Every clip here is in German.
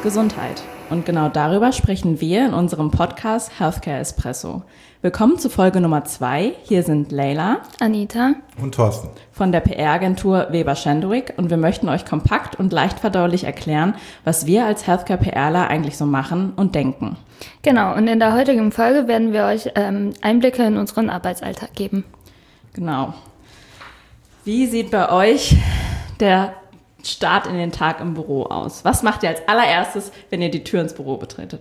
Gesundheit. Und genau darüber sprechen wir in unserem Podcast Healthcare Espresso. Willkommen zu Folge Nummer 2. Hier sind Leila, Anita und Thorsten von der PR-Agentur Weber Schendwick und wir möchten euch kompakt und leicht verdaulich erklären, was wir als Healthcare-PRler eigentlich so machen und denken. Genau, und in der heutigen Folge werden wir euch Einblicke in unseren Arbeitsalltag geben. Genau. Wie sieht bei euch der Start in den Tag im Büro aus? Was macht ihr als allererstes, wenn ihr die Tür ins Büro betretet?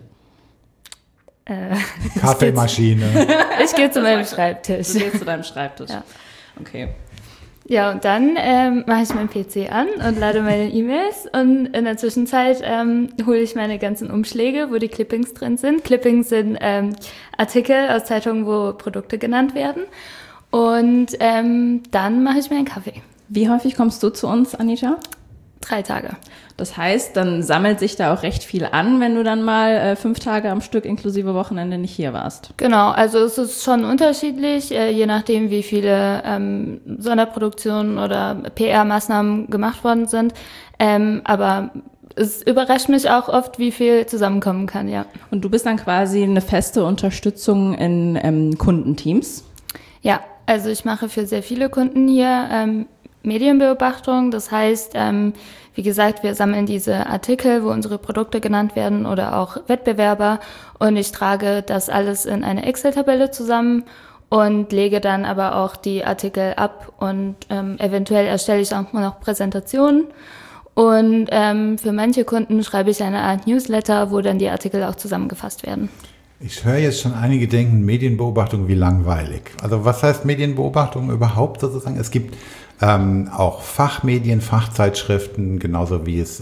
Kaffeemaschine. Ich gehe zu meinem Schreibtisch. Du gehst zu deinem Schreibtisch. Ja. Okay. Ja, und dann mache ich meinen PC an und lade meine E-Mails und in der Zwischenzeit hole ich meine ganzen Umschläge, wo die Clippings drin sind. Clippings sind Artikel aus Zeitungen, wo Produkte genannt werden. Und dann mache ich mir einen Kaffee. Wie häufig kommst du zu uns, Anita? 3 Tage. Das heißt, dann sammelt sich da auch recht viel an, wenn du dann mal 5 Tage am Stück inklusive Wochenende nicht hier warst. Genau, also es ist schon unterschiedlich, je nachdem, wie viele Sonderproduktionen oder PR-Maßnahmen gemacht worden sind. Aber es überrascht mich auch oft, wie viel zusammenkommen kann, ja. Und du bist dann quasi eine feste Unterstützung in Kundenteams? Ja, also ich mache für sehr viele Kunden hier Medienbeobachtung. Das heißt, wie gesagt, wir sammeln diese Artikel, wo unsere Produkte genannt werden oder auch Wettbewerber und ich trage das alles in eine Excel-Tabelle zusammen und lege dann aber auch die Artikel ab und eventuell erstelle ich auch noch Präsentationen und für manche Kunden schreibe ich eine Art Newsletter, wo dann die Artikel auch zusammengefasst werden. Ich höre jetzt schon einige denken, Medienbeobachtung, wie langweilig. Also was heißt Medienbeobachtung überhaupt sozusagen? Es gibt auch Fachmedien, Fachzeitschriften, genauso wie es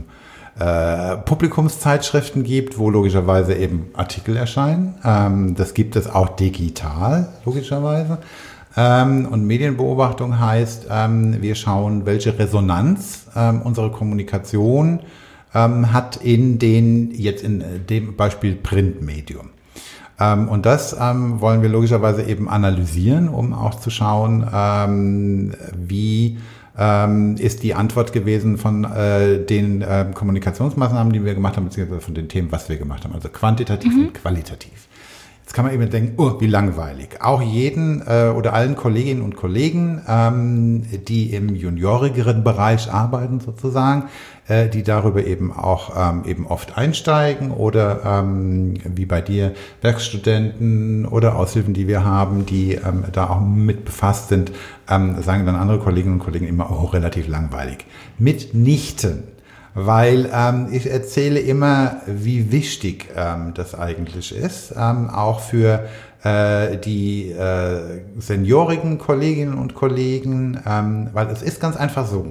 Publikumszeitschriften gibt, wo logischerweise eben Artikel erscheinen. Das gibt es auch digital, logischerweise. Und Medienbeobachtung heißt, wir schauen, welche Resonanz unsere Kommunikation hat in dem Beispiel Printmedium. Und das wollen wir logischerweise eben analysieren, um auch zu schauen, wie ist die Antwort gewesen von den Kommunikationsmaßnahmen, die wir gemacht haben, beziehungsweise von den Themen, was wir gemacht haben, also quantitativ und qualitativ. Jetzt kann man eben denken, oh, wie langweilig. Auch jeden oder allen Kolleginnen und Kollegen, die im juniorigeren Bereich arbeiten sozusagen, die darüber eben auch eben oft einsteigen oder wie bei dir Werkstudenten oder Aushilfen, die wir haben, die da auch mit befasst sind, sagen dann andere Kolleginnen und Kollegen immer, oh, relativ langweilig. Mitnichten. Weil ich erzähle immer, wie wichtig das eigentlich ist, auch für die seniorigen Kolleginnen und Kollegen, weil es ist ganz einfach so,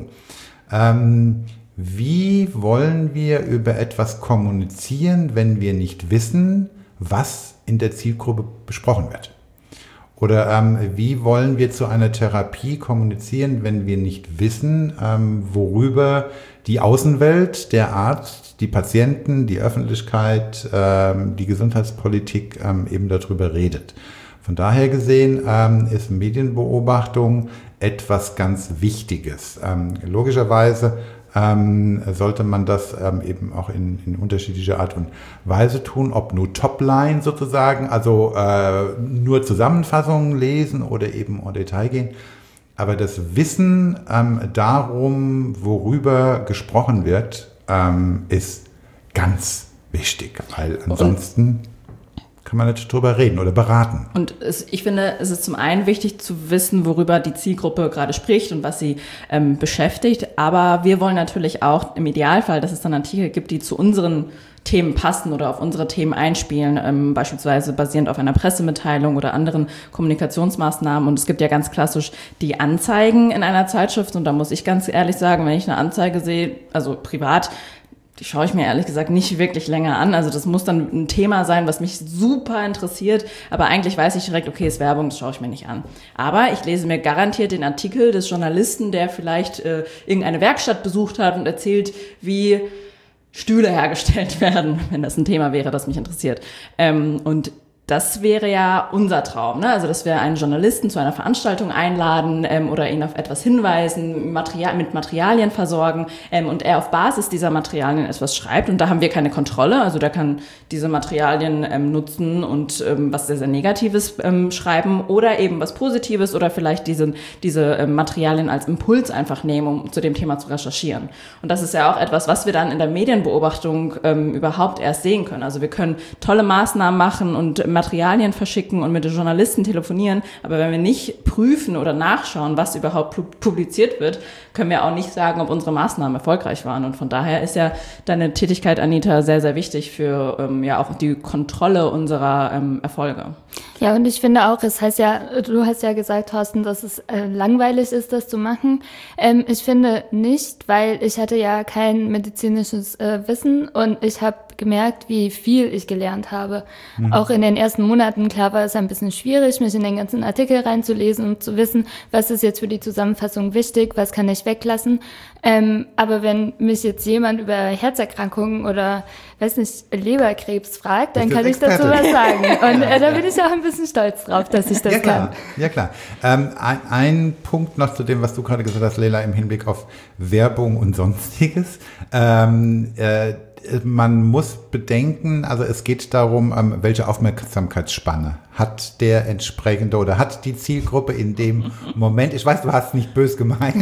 wie wollen wir über etwas kommunizieren, wenn wir nicht wissen, was in der Zielgruppe besprochen wird? Oder wie wollen wir zu einer Therapie kommunizieren, wenn wir nicht wissen, worüber die Außenwelt, der Arzt, die Patienten, die Öffentlichkeit, die Gesundheitspolitik eben darüber redet. Von daher gesehen ist Medienbeobachtung etwas ganz Wichtiges. Logischerweise sollte man das eben auch in unterschiedlicher Art und Weise tun, ob nur Topline sozusagen, also nur Zusammenfassungen lesen oder eben en Detail gehen. Aber das Wissen darum, worüber gesprochen wird, ist ganz wichtig, weil ansonsten kann man nicht drüber reden oder beraten. Und ich finde, es ist zum einen wichtig zu wissen, worüber die Zielgruppe gerade spricht und was sie beschäftigt. Aber wir wollen natürlich auch im Idealfall, dass es dann Artikel gibt, die zu unseren Themen passen oder auf unsere Themen einspielen, beispielsweise basierend auf einer Pressemitteilung oder anderen Kommunikationsmaßnahmen. Und es gibt ja ganz klassisch die Anzeigen in einer Zeitschrift. Und da muss ich ganz ehrlich sagen, wenn ich eine Anzeige sehe, also privat, die schaue ich mir ehrlich gesagt nicht wirklich länger an. Also das muss dann ein Thema sein, was mich super interessiert. Aber eigentlich weiß ich direkt, okay, ist Werbung, das schaue ich mir nicht an. Aber ich lese mir garantiert den Artikel des Journalisten, der vielleicht irgendeine Werkstatt besucht hat und erzählt, wie Stühle hergestellt werden, wenn das ein Thema wäre, das mich interessiert. Und das wäre ja unser Traum, ne? Also, dass wir einen Journalisten zu einer Veranstaltung einladen oder ihn auf etwas hinweisen, mit Materialien versorgen und er auf Basis dieser Materialien etwas schreibt. Und da haben wir keine Kontrolle. Also, der kann diese Materialien nutzen und was sehr, sehr Negatives schreiben oder eben was Positives oder vielleicht diese Materialien als Impuls einfach nehmen, um zu dem Thema zu recherchieren. Und das ist ja auch etwas, was wir dann in der Medienbeobachtung überhaupt erst sehen können. Also, wir können tolle Maßnahmen machen und Materialien verschicken und mit den Journalisten telefonieren. Aber wenn wir nicht prüfen oder nachschauen, was überhaupt publiziert wird, können wir auch nicht sagen, ob unsere Maßnahmen erfolgreich waren. Und von daher ist ja deine Tätigkeit, Anita, sehr, sehr wichtig für ja auch die Kontrolle unserer Erfolge. Ja, und ich finde auch, es heißt ja, du hast ja gesagt, Thorsten, dass es langweilig ist, das zu machen. Ich finde nicht, weil ich hatte ja kein medizinisches Wissen und ich habe gemerkt, wie viel ich gelernt habe. Auch in den ersten Monaten, klar war es ein bisschen schwierig, mich in den ganzen Artikel reinzulesen und zu wissen, was ist jetzt für die Zusammenfassung wichtig, was kann ich weglassen. Aber wenn mich jetzt jemand über Herzerkrankungen oder, weiß nicht, Leberkrebs fragt, dann kann ich dazu was sagen. Und da bin ich auch ein bisschen stolz drauf, dass ich das kann. Ja, klar. Ein Punkt noch zu dem, was du gerade gesagt hast, Leila, im Hinblick auf Werbung und Sonstiges. Man muss bedenken, also es geht darum, welche Aufmerksamkeitsspanne hat der entsprechende oder hat die Zielgruppe in dem Moment. Ich weiß, du hast nicht böse gemeint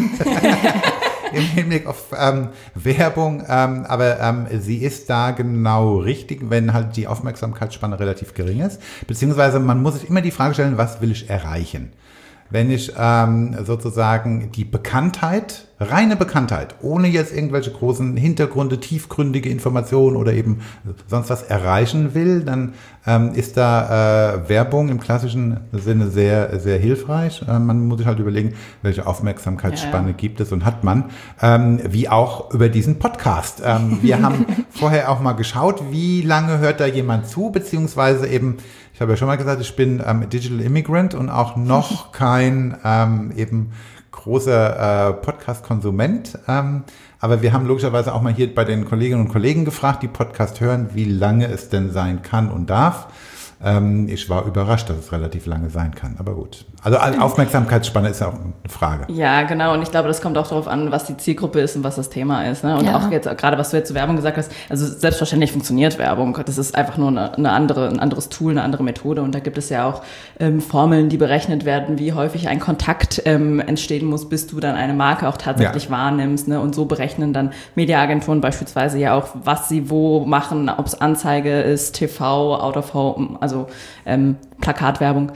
im Hinblick auf Werbung, aber sie ist da genau richtig, wenn halt die Aufmerksamkeitsspanne relativ gering ist. Beziehungsweise man muss sich immer die Frage stellen, was will ich erreichen? Wenn ich sozusagen die Bekanntheit, reine Bekanntheit, ohne jetzt irgendwelche großen Hintergründe, tiefgründige Informationen oder eben sonst was erreichen will, dann ist da Werbung im klassischen Sinne sehr, sehr hilfreich. Man muss sich halt überlegen, welche Aufmerksamkeitsspanne gibt es und hat man, wie auch über diesen Podcast. Wir haben vorher auch mal geschaut, wie lange hört da jemand zu, beziehungsweise eben, ich habe ja schon mal gesagt, ich bin Digital Immigrant und auch noch kein eben großer Podcast-Konsument. Aber wir haben logischerweise auch mal hier bei den Kolleginnen und Kollegen gefragt, die Podcast hören, wie lange es denn sein kann und darf. Ich war überrascht, dass es relativ lange sein kann, aber gut. Also Aufmerksamkeitsspanne ist ja auch eine Frage. Ja, genau, und ich glaube, das kommt auch darauf an, was die Zielgruppe ist und was das Thema ist. Ne? Und auch jetzt, gerade was du jetzt zur Werbung gesagt hast, also selbstverständlich funktioniert Werbung. Das ist einfach nur ein anderes Tool, eine andere Methode. Und da gibt es ja auch Formeln, die berechnet werden, wie häufig ein Kontakt entstehen muss, bis du dann eine Marke auch tatsächlich wahrnimmst. Ne? Und so berechnen dann Mediaagenturen beispielsweise ja auch, was sie wo machen, ob es Anzeige ist, TV, Out of Home, also Plakatwerbung.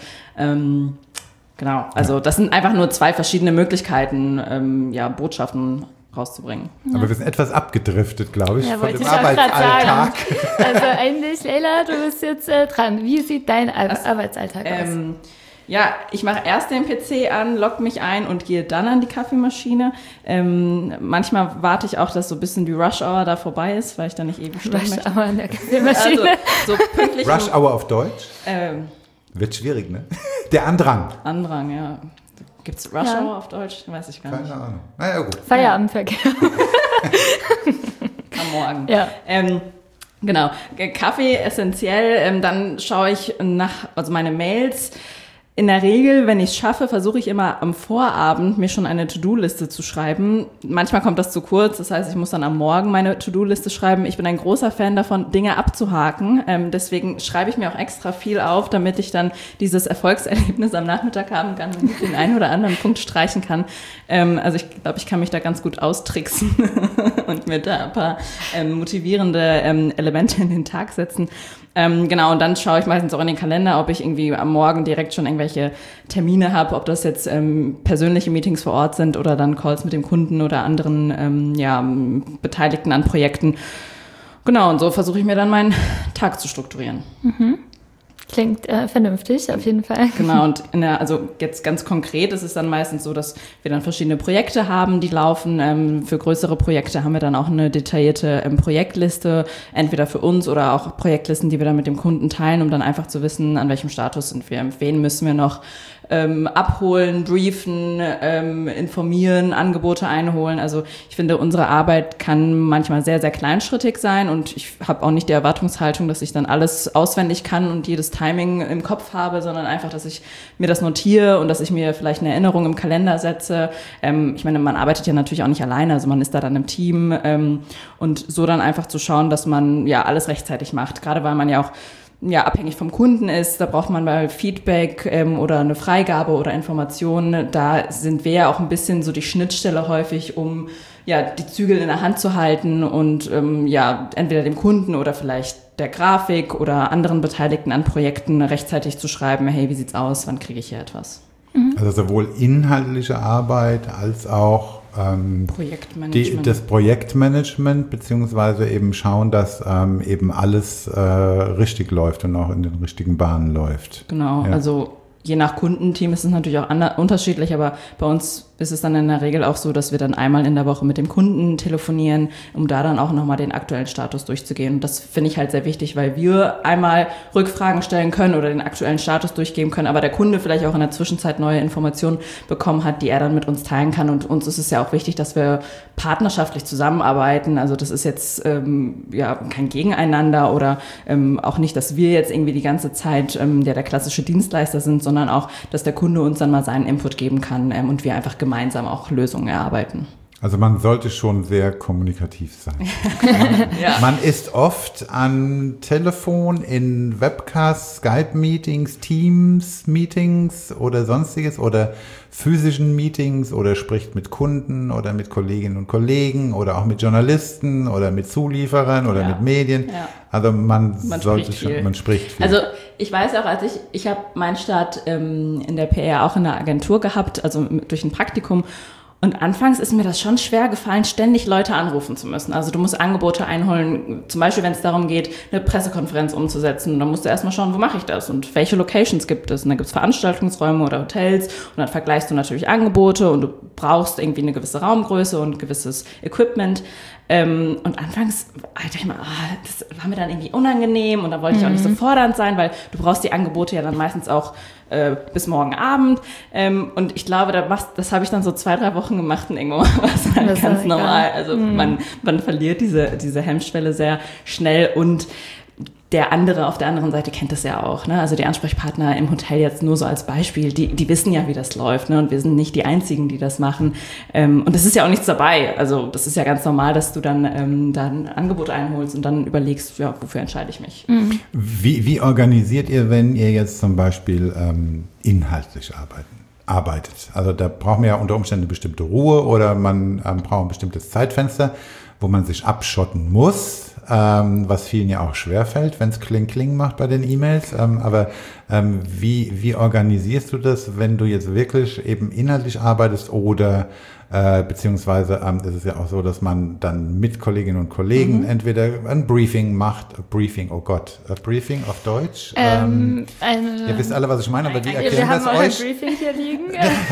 Genau, also das sind einfach nur zwei verschiedene Möglichkeiten, Botschaften rauszubringen. Aber wir sind etwas abgedriftet, glaube ich, ja, von dem ich Arbeitsalltag. Also eigentlich, Leila, du bist jetzt dran. Wie sieht dein Arbeitsalltag aus? Ja, ich mache erst den PC an, logge mich ein und gehe dann an die Kaffeemaschine. Manchmal warte ich auch, dass so ein bisschen die Rush Hour da vorbei ist, weil ich da nicht ewig stehen möchte. Rush Hour an der Kaffeemaschine. Also, so pünktlich. Rush Hour auf Deutsch? Wird schwierig, ne? Der Andrang. Andrang, ja. Gibt's Rush Hour auf Deutsch? Weiß ich gar nicht. Keine Ahnung. Naja, gut. Feierabendverkehr. Am Morgen. Ja. Genau. Kaffee essentiell. Dann schaue ich also meine Mails. In der Regel, wenn ich es schaffe, versuche ich immer am Vorabend mir schon eine To-Do-Liste zu schreiben. Manchmal kommt das zu kurz, das heißt, ich muss dann am Morgen meine To-Do-Liste schreiben. Ich bin ein großer Fan davon, Dinge abzuhaken. Deswegen schreibe ich mir auch extra viel auf, damit ich dann dieses Erfolgserlebnis am Nachmittag haben kann und den einen oder anderen Punkt streichen kann. Also ich glaube, ich kann mich da ganz gut austricksen und mir da ein paar motivierende Elemente in den Tag setzen. Genau, und dann schaue ich meistens auch in den Kalender, ob ich irgendwie am Morgen direkt schon irgendwelche Termine habe, ob das jetzt persönliche Meetings vor Ort sind oder dann Calls mit dem Kunden oder anderen Beteiligten an Projekten. Genau, und so versuche ich mir dann meinen Tag zu strukturieren. Mhm. Klingt vernünftig, auf jeden Fall. Genau, und also jetzt ganz konkret ist es dann meistens so, dass wir dann verschiedene Projekte haben, die laufen. Für größere Projekte haben wir dann auch eine detaillierte Projektliste, entweder für uns oder auch Projektlisten, die wir dann mit dem Kunden teilen, um dann einfach zu wissen, an welchem Status sind wir, wen müssen wir noch abholen, briefen, informieren, Angebote einholen. Also ich finde, unsere Arbeit kann manchmal sehr, sehr kleinschrittig sein und ich habe auch nicht die Erwartungshaltung, dass ich dann alles auswendig kann und jedes Timing im Kopf habe, sondern einfach, dass ich mir das notiere und dass ich mir vielleicht eine Erinnerung im Kalender setze. Ich meine, man arbeitet ja natürlich auch nicht alleine, also man ist da dann im Team und so dann einfach zu schauen, dass man ja alles rechtzeitig macht, gerade weil man ja auch abhängig vom Kunden ist, da braucht man mal Feedback oder eine Freigabe oder Informationen. Da sind wir ja auch ein bisschen so die Schnittstelle häufig, um die Zügel in der Hand zu halten und entweder dem Kunden oder vielleicht der Grafik oder anderen Beteiligten an Projekten rechtzeitig zu schreiben, hey, wie sieht's aus, wann kriege ich hier etwas? Also sowohl inhaltliche Arbeit als auch das Projektmanagement, beziehungsweise eben schauen, dass eben alles richtig läuft und auch in den richtigen Bahnen läuft. Genau, also je nach Kundenteam ist es natürlich auch unterschiedlich, aber bei uns ist es dann in der Regel auch so, dass wir dann einmal in der Woche mit dem Kunden telefonieren, um da dann auch nochmal den aktuellen Status durchzugehen. Und das finde ich halt sehr wichtig, weil wir einmal Rückfragen stellen können oder den aktuellen Status durchgeben können, aber der Kunde vielleicht auch in der Zwischenzeit neue Informationen bekommen hat, die er dann mit uns teilen kann. Und uns ist es ja auch wichtig, dass wir partnerschaftlich zusammenarbeiten. Also das ist jetzt kein Gegeneinander oder auch nicht, dass wir jetzt irgendwie die ganze Zeit der klassische Dienstleister sind, sondern auch, dass der Kunde uns dann mal seinen Input geben kann und wir einfach gemeinsam auch Lösungen erarbeiten. Also man sollte schon sehr kommunikativ sein. Man ist oft am Telefon, in Webcasts, Skype-Meetings, Teams-Meetings oder sonstiges oder physischen Meetings oder spricht mit Kunden oder mit Kolleginnen und Kollegen oder auch mit Journalisten oder mit Zulieferern oder mit Medien. Ja. Also man spricht viel. Also ich weiß auch, als ich habe meinen Start in der PR auch in der Agentur gehabt, also durch ein Praktikum. Und anfangs ist mir das schon schwer gefallen, ständig Leute anrufen zu müssen. Also du musst Angebote einholen, zum Beispiel wenn es darum geht, eine Pressekonferenz umzusetzen. Dann musst du erstmal schauen, wo mache ich das und welche Locations gibt es. Und dann gibt es Veranstaltungsräume oder Hotels und dann vergleichst du natürlich Angebote und du brauchst irgendwie eine gewisse Raumgröße und gewisses Equipment. Und anfangs dachte ich mal, das war mir dann irgendwie unangenehm und da wollte ich auch nicht so fordernd sein, weil du brauchst die Angebote ja dann meistens auch bis morgen Abend. Und ich glaube, das habe ich dann so 2-3 Wochen gemacht und irgendwo war es dann ganz normal. Also man verliert diese Hemmschwelle sehr schnell und der andere auf der anderen Seite kennt das ja auch, ne? Also die Ansprechpartner im Hotel jetzt nur so als Beispiel, die wissen ja, wie das läuft, ne? Und wir sind nicht die Einzigen, die das machen. Und es ist ja auch nichts dabei. Also das ist ja ganz normal, dass du dann ein Angebot einholst und dann überlegst, ja, wofür entscheide ich mich. Mhm. Wie organisiert ihr, wenn ihr jetzt zum Beispiel inhaltlich arbeitet? Also da braucht man ja unter Umständen eine bestimmte Ruhe oder man braucht ein bestimmtes Zeitfenster, wo man sich abschotten muss. Was vielen ja auch schwerfällt, wenn es Kling-Kling macht bei den E-Mails. Aber wie organisierst du das, wenn du jetzt wirklich eben inhaltlich arbeitest oder beziehungsweise ist es ja auch so, dass man dann mit Kolleginnen und Kollegen entweder ein Briefing macht, Briefing auf Deutsch. Ihr wisst alle, was ich meine, aber wie erklären das euch? Wir haben auch ein Briefing hier liegen.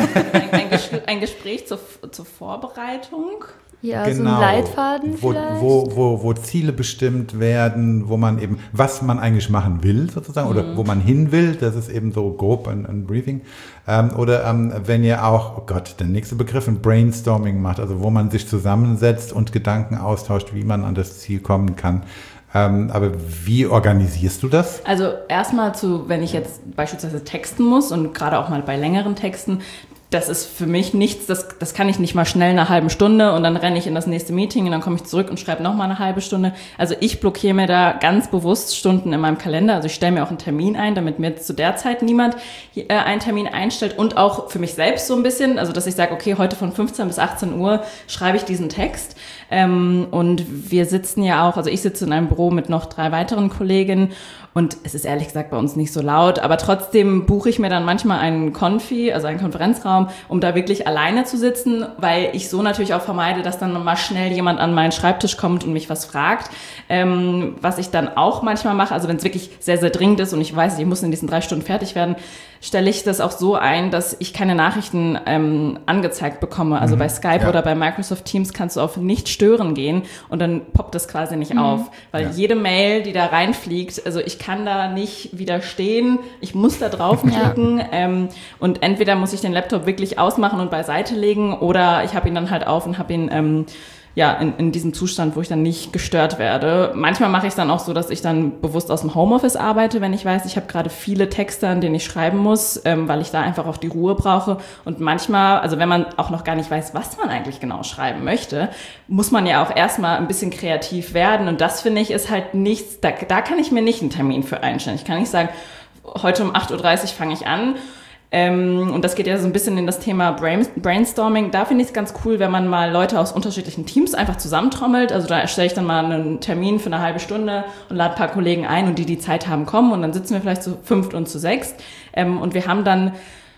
ein Gespräch zur Vorbereitung. Ja, genau. So ein Leitfaden vielleicht. Wo Ziele bestimmt werden, wo man eben, was man eigentlich machen will sozusagen oder wo man hin will, das ist eben so grob ein Briefing. Oder wenn ihr auch, der nächste Begriff, ein Brainstorming macht, also wo man sich zusammensetzt und Gedanken austauscht, wie man an das Ziel kommen kann. Aber wie organisierst du das? Also erstmal wenn ich jetzt beispielsweise texten muss und gerade auch mal bei längeren Texten, das ist für mich nichts, das kann ich nicht mal schnell eine halbe Stunde und dann renne ich in das nächste Meeting und dann komme ich zurück und schreibe nochmal eine halbe Stunde. Also ich blockiere mir da ganz bewusst Stunden in meinem Kalender. Also ich stelle mir auch einen Termin ein, damit mir zu der Zeit niemand einen Termin einstellt und auch für mich selbst so ein bisschen, also dass ich sage, okay, heute von 15 bis 18 Uhr schreibe ich diesen Text. Und wir sitzen ja auch, also ich sitze in einem Büro mit noch 3 weiteren Kolleginnen und es ist ehrlich gesagt bei uns nicht so laut, aber trotzdem buche ich mir dann manchmal einen Konfi, also einen Konferenzraum, um da wirklich alleine zu sitzen, weil ich so natürlich auch vermeide, dass dann mal schnell jemand an meinen Schreibtisch kommt und mich was fragt. Was ich dann auch manchmal mache, also wenn es wirklich sehr, sehr dringend ist und ich weiß, ich muss in diesen 3 Stunden fertig werden, stelle ich das auch so ein, dass ich keine Nachrichten angezeigt bekomme. Also bei Skype oder bei Microsoft Teams kannst du auf nicht stören gehen und dann poppt das quasi nicht auf. Weil jede Mail, die da reinfliegt, also ich kann da nicht widerstehen, ich muss da draufklicken und entweder muss ich den Laptop wirklich ausmachen und beiseite legen oder ich habe ihn dann halt auf und habe ihn in diesem Zustand, wo ich dann nicht gestört werde. Manchmal mache ich es dann auch so, dass ich dann bewusst aus dem Homeoffice arbeite, wenn ich weiß, ich habe gerade viele Texte, an denen ich schreiben muss, weil ich da einfach auch die Ruhe brauche. Und manchmal, also wenn man auch noch gar nicht weiß, was man eigentlich genau schreiben möchte, muss man ja auch erstmal ein bisschen kreativ werden. Und das, finde ich, ist halt nichts, da kann ich mir nicht einen Termin für einstellen. Ich kann nicht sagen, heute um 8.30 Uhr fange ich an. Und das geht ja so ein bisschen in das Thema Brainstorming. Da finde ich es ganz cool, wenn man mal Leute aus unterschiedlichen Teams einfach zusammentrommelt. Also da erstelle ich dann mal einen Termin für eine halbe Stunde und lade ein paar Kollegen ein und die Zeit haben, kommen. Und dann sitzen wir vielleicht zu 5 und zu 6. Und wir haben dann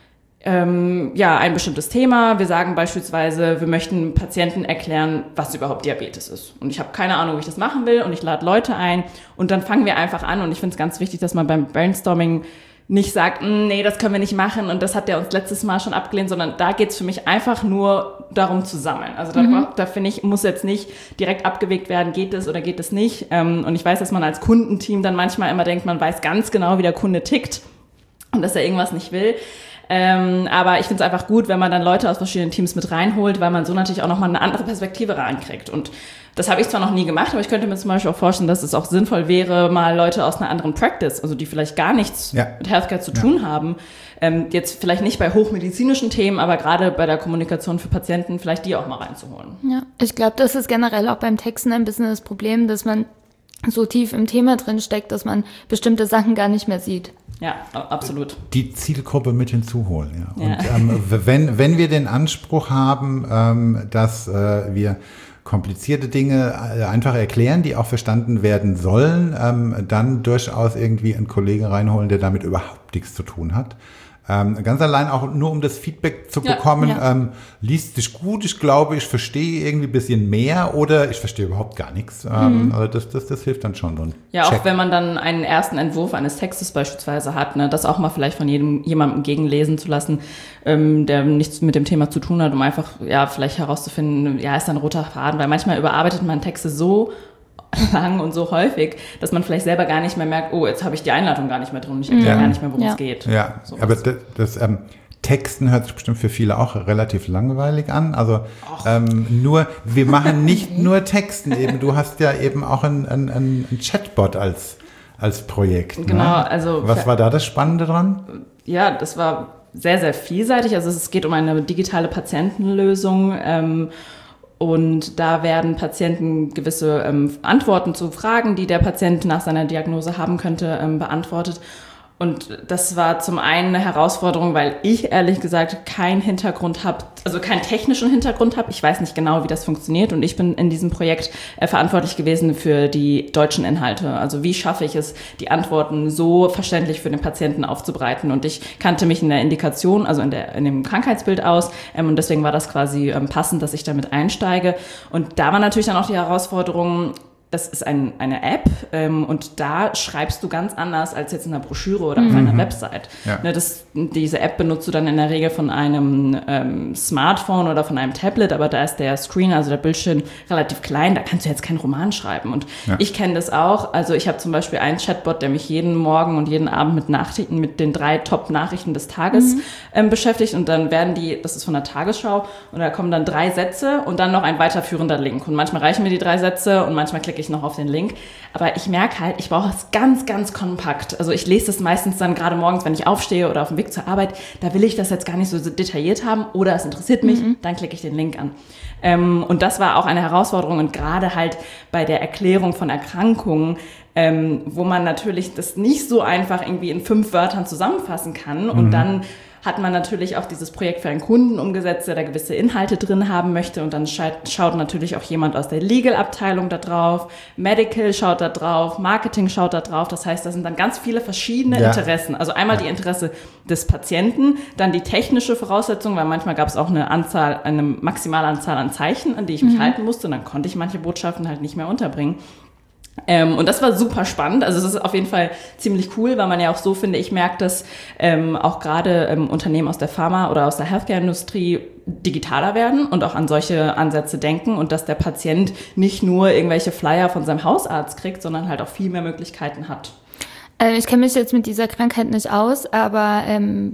ein bestimmtes Thema. Wir sagen beispielsweise, wir möchten Patienten erklären, was überhaupt Diabetes ist. Und ich habe keine Ahnung, wie ich das machen will. Und ich lade Leute ein. Und dann fangen wir einfach an. Und ich finde es ganz wichtig, dass man beim Brainstorming nicht sagt, nee, das können wir nicht machen und das hat der uns letztes Mal schon abgelehnt, sondern da geht's für mich einfach nur darum zu sammeln. Also da finde ich, muss jetzt nicht direkt abgewegt werden, geht es oder geht es nicht. Und ich weiß, dass man als Kundenteam dann manchmal immer denkt, man weiß ganz genau, wie der Kunde tickt und dass er irgendwas nicht will. Aber ich finde es einfach gut, wenn man dann Leute aus verschiedenen Teams mit reinholt, weil man so natürlich auch nochmal eine andere Perspektive reinkriegt. Und das habe ich zwar noch nie gemacht, aber ich könnte mir zum Beispiel auch vorstellen, dass es auch sinnvoll wäre, mal Leute aus einer anderen Practice, also die vielleicht gar nichts mit Healthcare zu tun haben, jetzt vielleicht nicht bei hochmedizinischen Themen, aber gerade bei der Kommunikation für Patienten, vielleicht die auch mal reinzuholen. Ja, ich glaube, das ist generell auch beim Texten ein bisschen das Problem, dass man so tief im Thema drin steckt, dass man bestimmte Sachen gar nicht mehr sieht. Ja, absolut. Die Zielgruppe mit hinzuholen, ja. Und wenn wir den Anspruch haben, dass wir komplizierte Dinge einfach erklären, die auch verstanden werden sollen, dann durchaus irgendwie einen Kollegen reinholen, der damit überhaupt nichts zu tun hat. Ganz allein auch nur, um das Feedback zu bekommen, liest dich gut, ich glaube, ich verstehe irgendwie ein bisschen mehr oder ich verstehe überhaupt gar nichts. Also das hilft dann schon. So ein ja, Check. auch wenn man dann einen ersten Entwurf eines Textes beispielsweise hat, ne, das auch mal vielleicht von jemandem gegenlesen zu lassen, der nichts mit dem Thema zu tun hat, um einfach vielleicht herauszufinden, ist da ein roter Faden, weil manchmal überarbeitet man Texte so lang und so häufig, dass man vielleicht selber gar nicht mehr merkt, oh, jetzt habe ich die Einladung gar nicht mehr drin und ich erkläre gar nicht mehr, worum es geht. Ja, so aber das Texten hört sich bestimmt für viele auch relativ langweilig an. Also wir machen nicht nur Texten eben. Du hast ja eben auch ein Chatbot als Projekt. Genau, ne? also was war da das Spannende dran? Ja, das war sehr, sehr vielseitig. Also es geht um eine digitale Patientenlösung. Und da werden Patienten gewisse Antworten zu Fragen, die der Patient nach seiner Diagnose haben könnte, beantwortet. Und das war zum einen eine Herausforderung, weil ich ehrlich gesagt keinen Hintergrund habe, also keinen technischen Hintergrund habe. Ich weiß nicht genau, wie das funktioniert. Und ich bin in diesem Projekt verantwortlich gewesen für die deutschen Inhalte. Also wie schaffe ich es, die Antworten so verständlich für den Patienten aufzubereiten. Und ich kannte mich in der Indikation, also in dem Krankheitsbild aus. Und deswegen war das quasi passend, dass ich damit einsteige. Und da war natürlich dann auch die Herausforderung, das ist eine App und da schreibst du ganz anders als jetzt in einer Broschüre oder auf einer Website. Ja. Ne, diese App benutzt du dann in der Regel von einem Smartphone oder von einem Tablet, aber da ist der Screen, also der Bildschirm, relativ klein, da kannst du jetzt keinen Roman schreiben. Und ich kenne das auch, also ich habe zum Beispiel einen Chatbot, der mich jeden Morgen und jeden Abend mit Nachrichten, mit den 3 Top-Nachrichten des Tages beschäftigt und dann werden das ist von der Tagesschau und da kommen dann 3 Sätze und dann noch ein weiterführender Link. Und manchmal reichen mir die 3 Sätze und manchmal klicke ich noch auf den Link. Aber ich merke halt, ich brauche es ganz, ganz kompakt. Also ich lese das meistens dann gerade morgens, wenn ich aufstehe oder auf dem Weg zur Arbeit. Da will ich das jetzt gar nicht so detailliert haben oder es interessiert mich, dann klicke ich den Link an. Und das war auch eine Herausforderung und gerade halt bei der Erklärung von Erkrankungen, wo man natürlich das nicht so einfach irgendwie in 5 Wörtern zusammenfassen kann und dann hat man natürlich auch dieses Projekt für einen Kunden umgesetzt, der da gewisse Inhalte drin haben möchte und dann schaut natürlich auch jemand aus der Legal-Abteilung da drauf, Medical schaut da drauf, Marketing schaut da drauf, das heißt, da sind dann ganz viele verschiedene Interessen, also einmal die Interesse des Patienten, dann die technische Voraussetzung, weil manchmal gab es auch eine maximale Anzahl an Zeichen, an die ich mich halten musste und dann konnte ich manche Botschaften halt nicht mehr unterbringen. Und das war super spannend. Also es ist auf jeden Fall ziemlich cool, weil man ja auch so, finde ich, merkt, dass auch gerade Unternehmen aus der Pharma- oder aus der Healthcare-Industrie digitaler werden und auch an solche Ansätze denken und dass der Patient nicht nur irgendwelche Flyer von seinem Hausarzt kriegt, sondern halt auch viel mehr Möglichkeiten hat. Ich kenne mich jetzt mit dieser Krankheit nicht aus, aber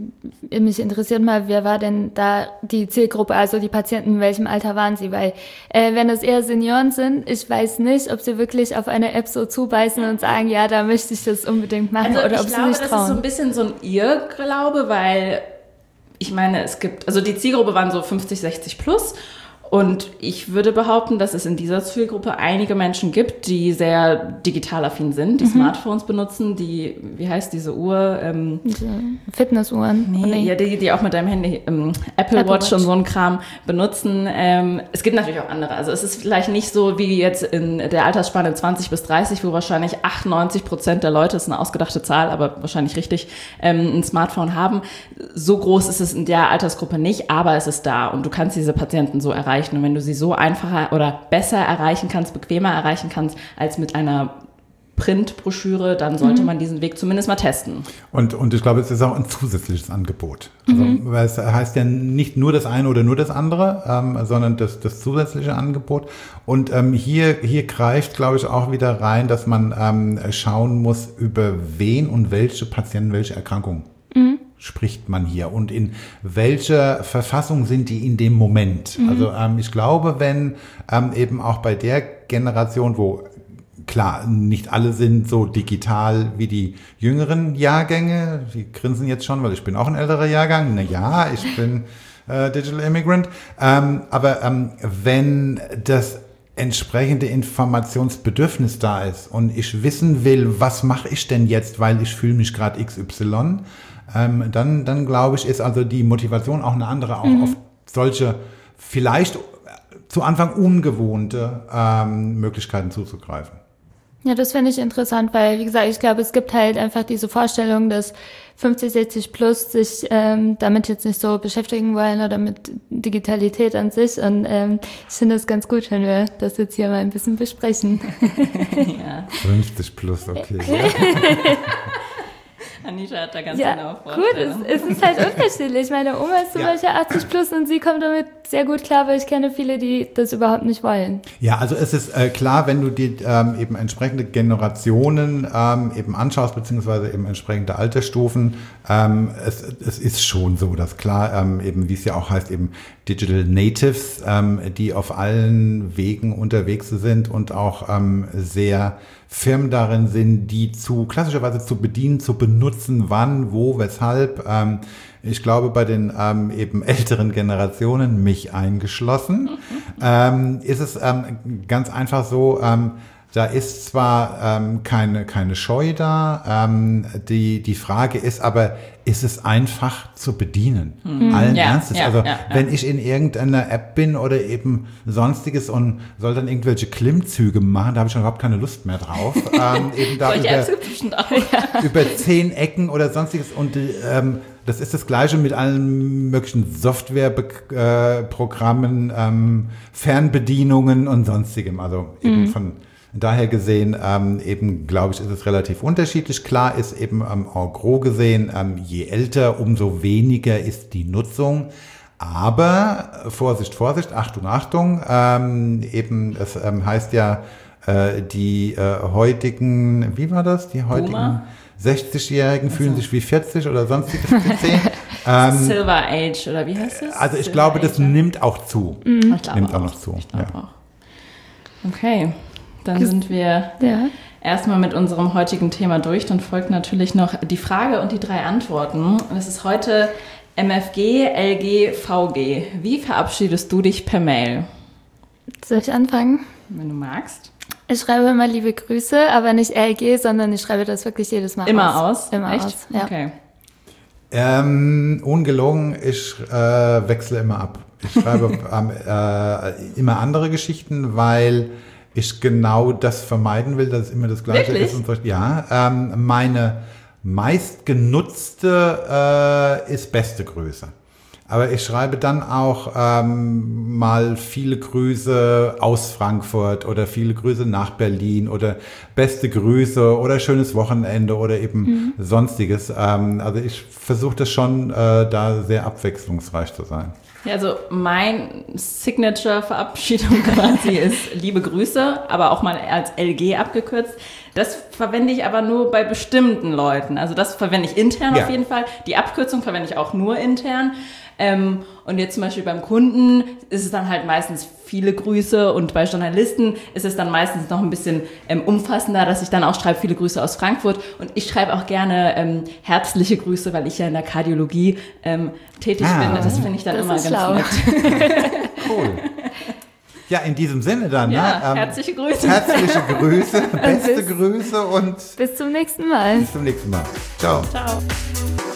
mich interessiert mal, wer war denn da die Zielgruppe, also die Patienten, in welchem Alter waren sie? Weil wenn es eher Senioren sind, ich weiß nicht, ob sie wirklich auf eine App so zubeißen und sagen, ja, da möchte ich das unbedingt machen, also oder ob sie nicht trauen. Ich glaube, das ist so ein bisschen so ein Irrglaube, weil ich meine, also die Zielgruppe waren so 50, 60 plus. Und ich würde behaupten, dass es in dieser Zielgruppe einige Menschen gibt, die sehr digital affin sind, die Smartphones benutzen, die, wie heißt diese Uhr? Diese Fitnessuhren. Nee, ja, die auch mit deinem Handy, Apple Watch und so ein Kram benutzen. Es gibt natürlich auch andere. Also es ist vielleicht nicht so wie jetzt in der Altersspanne 20 bis 30, wo wahrscheinlich 98% der Leute, ist eine ausgedachte Zahl, aber wahrscheinlich richtig, ein Smartphone haben. So groß ist es in der Altersgruppe nicht, aber es ist da und du kannst diese Patienten so erreichen. Und wenn du sie so einfacher oder besser erreichen kannst, bequemer erreichen kannst, als mit einer Printbroschüre, dann sollte man diesen Weg zumindest mal testen. Und ich glaube, es ist auch ein zusätzliches Angebot. Also, weil es heißt ja nicht nur das eine oder nur das andere, sondern das zusätzliche Angebot. Und hier greift, glaube ich, auch wieder rein, dass man schauen muss, über wen und welche Patienten welche Erkrankungen spricht man hier und in welcher Verfassung sind die in dem Moment. Also ich glaube, wenn eben auch bei der Generation, wo klar, nicht alle sind so digital wie die jüngeren Jahrgänge, die grinsen jetzt schon, weil ich bin auch ein älterer Jahrgang, na ja, ich bin Digital Immigrant, aber wenn das entsprechende Informationsbedürfnis da ist und ich wissen will, was mache ich denn jetzt, weil ich fühle mich gerade XY, dann glaube ich, ist also die Motivation auch eine andere, auch auf solche vielleicht zu Anfang ungewohnte Möglichkeiten zuzugreifen. Ja, das finde ich interessant, weil, wie gesagt, ich glaube, es gibt halt einfach diese Vorstellung, dass 50, 60 plus sich damit jetzt nicht so beschäftigen wollen oder mit Digitalität an sich. Und ich finde es ganz gut, wenn wir das jetzt hier mal ein bisschen besprechen. Ja. 50 plus, okay. Anita hat da ganz genau Vorstellungen. Gut, es ist halt unterschiedlich. Meine Oma ist zum Beispiel 80 plus und sie kommt damit sehr gut klar, weil ich kenne viele, die das überhaupt nicht wollen. Ja, also es ist klar, wenn du dir eben entsprechende Generationen eben anschaust, beziehungsweise eben entsprechende Altersstufen, es ist schon so, dass klar eben, wie es ja auch heißt, eben Digital Natives, die auf allen Wegen unterwegs sind und auch sehr firm darin sind, die klassischerweise zu bedienen, zu benutzen, wann, wo, weshalb. Ich glaube, bei den eben älteren Generationen, mich eingeschlossen, ist es ganz einfach so, da ist zwar keine Scheu da, die Frage ist aber, ist es einfach zu bedienen? Allen Ernstes. Wenn ich in irgendeiner App bin oder eben sonstiges und soll dann irgendwelche Klimmzüge machen, da habe ich schon überhaupt keine Lust mehr drauf. Eben da über 10 Ecken oder sonstiges und das ist das Gleiche mit allen möglichen Softwareprogrammen, Fernbedienungen und sonstigem. Also eben von daher gesehen, eben glaube ich, ist es relativ unterschiedlich. Klar ist eben en gros gesehen, je älter, umso weniger ist die Nutzung. Aber Vorsicht, Vorsicht, Achtung, Achtung, eben es heißt ja, die heutigen, wie war das? Die heutigen Boomer? 60-Jährigen fühlen sich wie 40 oder sonstiges PC. Silver Age oder wie heißt das? Also ich glaube, das nimmt auch zu. Nimmt auch noch zu. Ich glaube auch. Okay, dann sind wir erstmal mit unserem heutigen Thema durch. Dann folgt natürlich noch die Frage und die 3 Antworten. Und es ist heute MFG, LG, VG. Wie verabschiedest du dich per Mail? Soll ich anfangen? Wenn du magst. Ich schreibe immer liebe Grüße, aber nicht LG, sondern ich schreibe das wirklich jedes Mal immer aus. Immer Echt? aus, ja. Okay. Ungelogen, ich wechsle immer ab. Ich schreibe immer andere Geschichten, weil ich genau das vermeiden will, dass es immer das Gleiche Wirklich? ist. Und so. Ja, meine meistgenutzte ist beste Größe. Aber ich schreibe dann auch mal viele Grüße aus Frankfurt oder viele Grüße nach Berlin oder beste Grüße oder schönes Wochenende oder eben Sonstiges. Also ich versuche das schon, da sehr abwechslungsreich zu sein. Ja, also mein Signature-Verabschiedung quasi ist liebe Grüße, aber auch mal als LG abgekürzt. Das verwende ich aber nur bei bestimmten Leuten. Also das verwende ich intern auf jeden Fall. Die Abkürzung verwende ich auch nur intern. Und jetzt zum Beispiel beim Kunden ist es dann halt meistens viele Grüße und bei Journalisten ist es dann meistens noch ein bisschen umfassender, dass ich dann auch schreibe, viele Grüße aus Frankfurt. Und ich schreibe auch gerne herzliche Grüße, weil ich ja in der Kardiologie tätig bin. Das finde ich dann das immer ist ganz schlau. nett. Cool. Ja, in diesem Sinne dann. Ja, ne? herzliche Grüße. Herzliche Grüße, beste Grüße und Bis zum nächsten Mal. bis zum nächsten Mal. Ciao. Ciao.